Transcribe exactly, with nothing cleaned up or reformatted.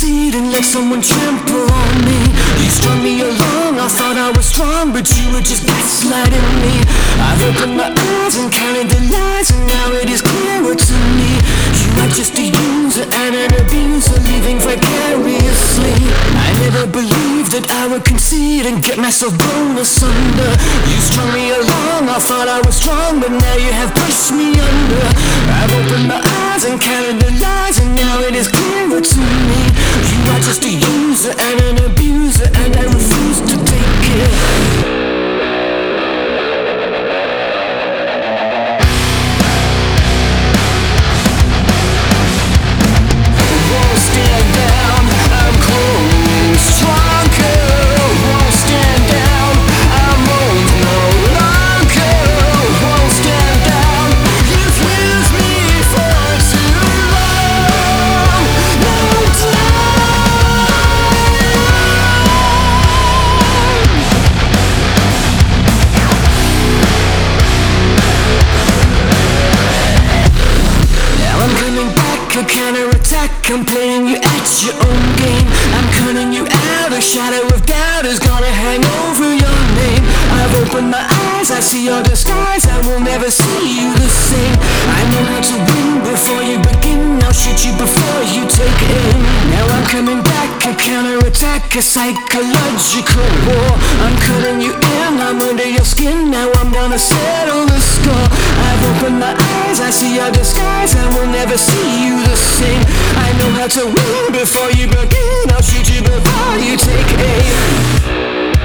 conceding, let someone trample on me. You strung me along, I thought I was strong, but you were just gaslighting me. I've opened my eyes and counted the lies, and now it is clearer to me. You are just a user and an abuser, living vicariously. I never believed that I would concede and get myself blown asunder. You strung me along, I thought I was strong, but now you have pushed me under. I've opened my eyes and counted the lies, and now it is clearer to me. You are just a user and an abuser, and I refuse to take it. Counterattack, I'm playing you at your own game. I'm cutting you out, a shadow of doubt is gonna hang over your name. I've opened my eyes, I see your disguise, I will never see you the same. I know how to win before you begin, I'll shoot you before you take aim. Now I'm coming back, a counterattack, a psychological war. I'm cutting you in, I'm under your skin, now I'm gonna settle the score. I've opened my eyes, I see your disguise, I will never see you the same. I know how to win before you begin, I'll shoot you before you take aim.